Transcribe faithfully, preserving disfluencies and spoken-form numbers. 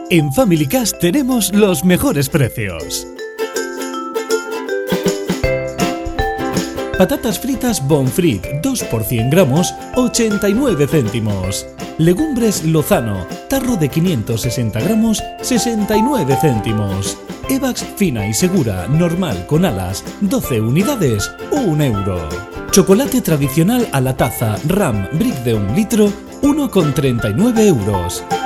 En Family Cash tenemos los mejores precios. Patatas fritas Bonfrit dos por cien gramos, ochenta y nueve céntimos. Legumbres Lozano, tarro de quinientos sesenta gramos, sesenta y nueve céntimos. Evax fina y segura, normal con alas, doce unidades, un euro. Chocolate tradicional a la taza Ram Brick de un litro, uno con treinta y nueve euros.